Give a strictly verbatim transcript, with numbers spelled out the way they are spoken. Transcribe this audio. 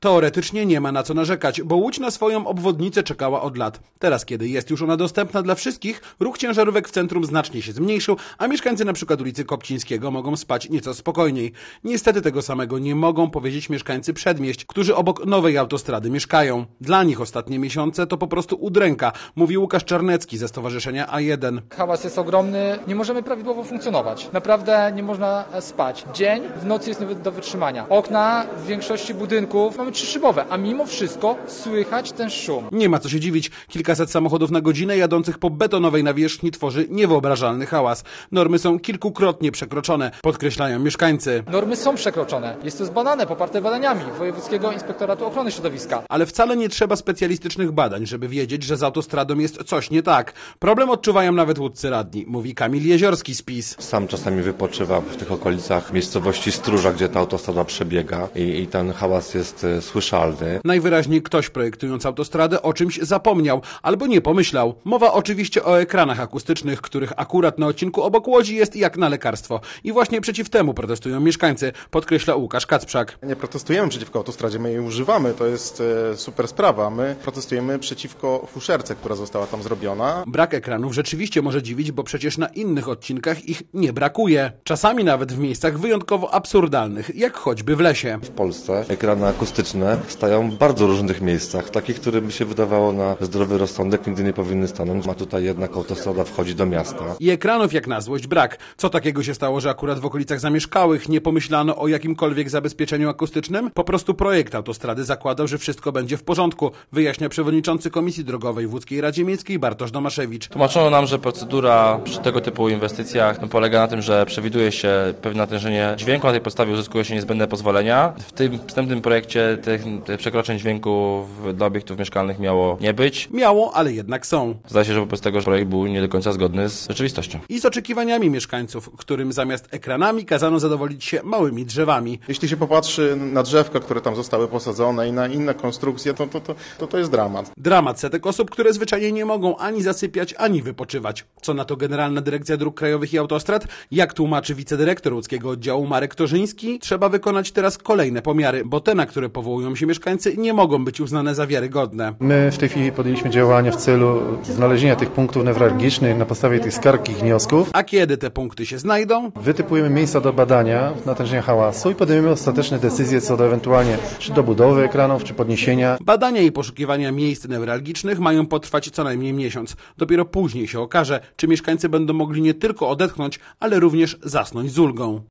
Teoretycznie nie ma na co narzekać, bo Łódź na swoją obwodnicę czekała od lat. Teraz, kiedy jest już ona dostępna dla wszystkich, ruch ciężarówek w centrum znacznie się zmniejszył, a mieszkańcy na przykład ulicy Kopcińskiego mogą spać nieco spokojniej. Niestety tego samego nie mogą powiedzieć mieszkańcy przedmieść, którzy obok nowej autostrady mieszkają. Dla nich ostatnie miesiące to po prostu udręka, mówi Łukasz Czarnecki ze Stowarzyszenia A jeden. Hałas jest ogromny, nie możemy prawidłowo funkcjonować. Naprawdę nie można spać. Dzień, w nocy jest nie do wytrzymania. Okna w większości budynków mamy trzyszybowe, a mimo wszystko słychać ten szum. Nie ma co się dziwić. Kilkaset samochodów na godzinę jadących po betonowej nawierzchni tworzy niewyobrażalny hałas. Normy są kilkukrotnie przekroczone, podkreślają mieszkańcy. Normy są przekroczone. Jest to zbadane, poparte badaniami Wojewódzkiego Inspektoratu Ochrony Środowiska. Ale wcale nie trzeba specjalistycznych badań, żeby wiedzieć, że z autostradą jest coś nie tak. Problem odczuwają nawet łódzcy radni, mówi Kamil Jeziorski z PiS. Sam czasami wypoczywam w tych okolicach miejscowości Stróża, gdzie ta autostrada przebiega i, i ten hałas jest e, słyszalny. Najwyraźniej ktoś, projektując autostradę, o czymś zapomniał albo nie pomyślał. Mowa oczywiście o ekranach akustycznych, których akurat na odcinku obok Łodzi jest jak na lekarstwo. I właśnie przeciw temu protestują mieszkańcy, podkreśla Łukasz Kacprzak. Nie protestujemy przeciwko autostradzie, my jej używamy, to jest e, super sprawa. My protestujemy przeciwko fuszerce, która została tam zrobiona. Brak ekranów rzeczywiście może dziwić, bo przecież na innych odcinkach ich nie brakuje. Czasami nawet w miejscach wyjątkowo absurdalnych, jak choćby w lesie. W Polsce ekrany akustyczne stają w bardzo różnych miejscach, takich, które by się wydawało na zdrowy rozsądek nigdy nie powinny stanąć, a tutaj jednak autostrada wchodzi do miasta. I ekranów jak na złość brak. Co takiego się stało, że akurat w okolicach zamieszkałych nie pomyślano o jakimkolwiek zabezpieczeniu akustycznym? Po prostu projekt autostrady zakładał, że wszystko będzie w porządku, wyjaśnia przewodniczący Komisji Drogowej w Łódzkiej Radzie Miejskiej Bartosz Domaszewicz. Tłumaczono nam, że procedura przy tego typu inwestycjach no, polega na tym, że przewiduje się pewne natężenie dźwięku, na tej podstawie uzyskuje się niezbędne pozwolenia. W tym wstępnym projekcie tych, tych przekroczeń dźwięku w, dla obiektów mieszkalnych miało nie być. Miało, ale jednak są. Zdaje się, że wobec tego że projekt był nie do końca zgodny z rzeczywistością. I z oczekiwaniami mieszkańców, którym zamiast ekranami kazano zadowolić się małymi drzewami. Jeśli się popatrzy na drzewka, które tam zostały posadzone i na inne konstrukcje, to to, to, to, to jest dramat. Dramat setek osób, które zwyczajnie nie mogą ani zasypiać, ani wypoczywać. Co na to Generalna Dyrekcja Dróg Krajowych i Autostrad? Jak tłumaczy wicedyrektor łódzkiego oddziału Marek Torzyński, trzeba wykonać teraz kolejne pomiary, bo te, na które powołują się mieszkańcy, nie mogą być uznane za wiarygodne. My w tej chwili podjęliśmy działania w celu znalezienia tych punktów newralgicznych na podstawie tych skarg i wniosków. A kiedy te punkty się znajdą? Wytypujemy miejsca do badania natężenia hałasu i podejmiemy ostateczne decyzje co do ewentualnie czy dobudowy ekranów, czy podniesienia. Badania i poszukiwania miejsc newralgicznych mają potrwać co najmniej miesiąc. Dopiero później się okaże, czy mieszkańcy będą mogli nie tylko odetchnąć, ale również zasnąć z ulgą.